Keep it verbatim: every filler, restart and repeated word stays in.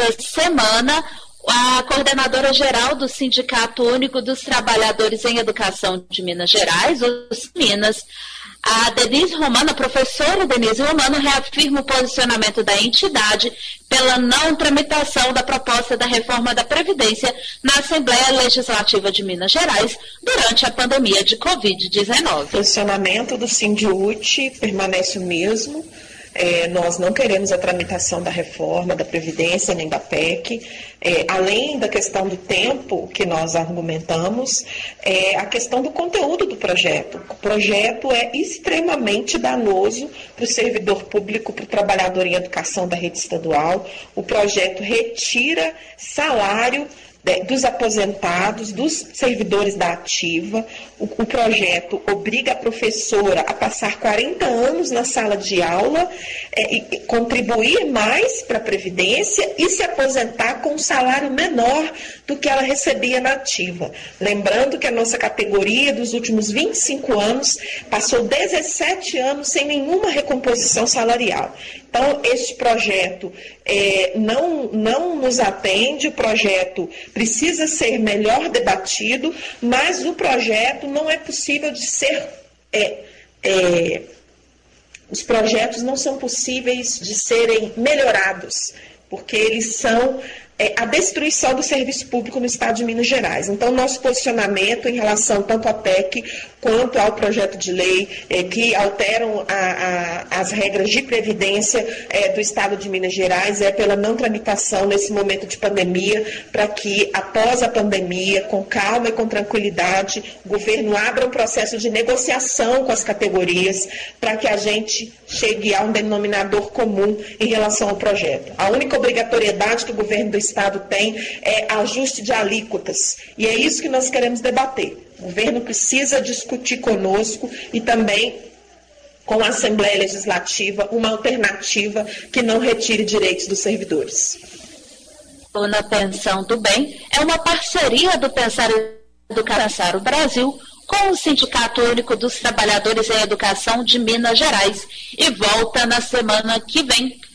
semana, a coordenadora geral do Sindicato Único dos Trabalhadores em Educação de Minas Gerais, os Minas, a Denise Romano, a professora Denise Romano, reafirma o posicionamento da entidade pela não tramitação da proposta da reforma da Previdência na Assembleia Legislativa de Minas Gerais durante a pandemia de covid dezenove. O posicionamento do Sindiúte permanece o mesmo. É, nós não queremos a tramitação da reforma da Previdência nem da P E C. É, além da questão do tempo que nós argumentamos, é a questão do conteúdo do projeto. O projeto é extremamente danoso para o servidor público, para o trabalhador em educação da rede estadual. O projeto retira salário dos aposentados, dos servidores da ativa. O, o projeto obriga a professora a passar quarenta anos na sala de aula, é, e contribuir mais para a Previdência e se aposentar com um salário menor do que ela recebia na ativa. Lembrando que a nossa categoria dos últimos vinte e cinco anos passou dezessete anos sem nenhuma recomposição salarial. Então, este projeto é, não, não nos atende, o projeto precisa ser melhor debatido, mas o projeto não é possível de ser... É, é, os projetos não são possíveis de serem melhorados, porque eles são é, a destruição do serviço público no estado de Minas Gerais. Então, nosso posicionamento em relação tanto à P E C quanto ao projeto de lei é, que alteram a, a, as regras de previdência é, do estado de Minas Gerais é pela não tramitação nesse momento de pandemia, para que após a pandemia, com calma e com tranquilidade, o governo abra um processo de negociação com as categorias para que a gente chegue a um denominador comum em relação ao projeto. A única obrigatoriedade que o governo do estado tem é ajuste de alíquotas, e é isso que nós queremos debater. O governo precisa discutir conosco e também com a Assembleia Legislativa uma alternativa que não retire direitos dos servidores. Na Pensão do Bem é uma parceria do Pensar Educar o Brasil com o Sindicato Único dos Trabalhadores em Educação de Minas Gerais e volta na semana que vem.